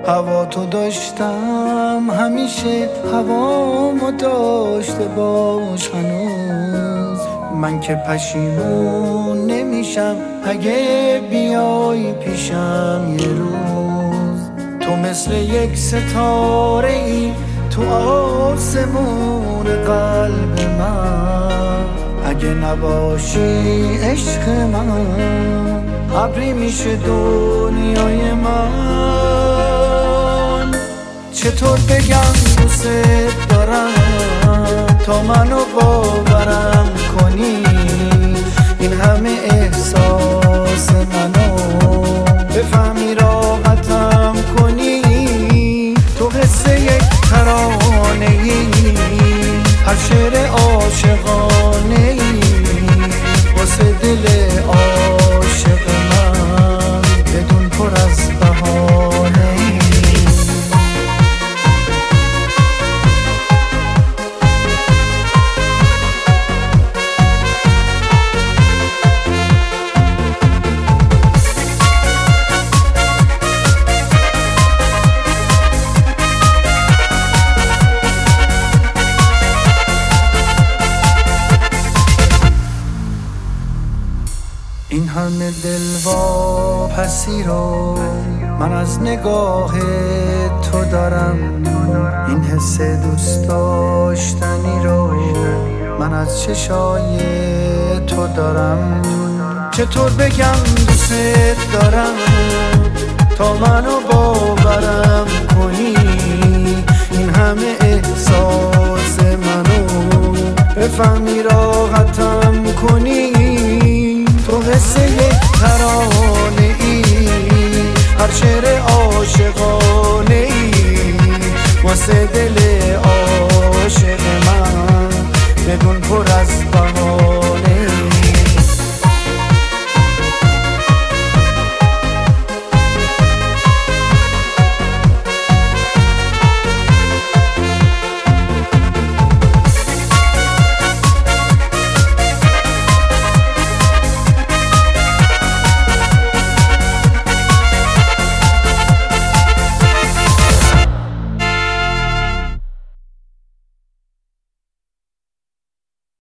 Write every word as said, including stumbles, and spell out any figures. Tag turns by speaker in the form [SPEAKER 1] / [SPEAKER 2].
[SPEAKER 1] هوا تو داشتم همیشه، هوامو داشته باش هنوز. من که پشیمون نمیشم اگه بیای پیشم یه روز. تو مثل یک ستاره ای تو آسمون قلب من، اگه نباشی عشق من ابری میشه دنیای من. چطور بگم دوست دارم تا منو باورم کنی، این همه احساس منو بفهمی راحتم کنی. تو حس یک ترانه ای، هر شعر عاشقانه ای واسه دل عاشق من بدون پر از بهانه ای. این همه دلواپسی رو من از نگاه تو دارم، این حس دوست داشتنی رو من از چشای تو دارم. چطور بگم دوست دارم تا منو باورم کنی، این همه احساس منو بفهمی راحتم کنی. تو حس یک ترانه ای، هر شعر عاشقانه ای واسه دل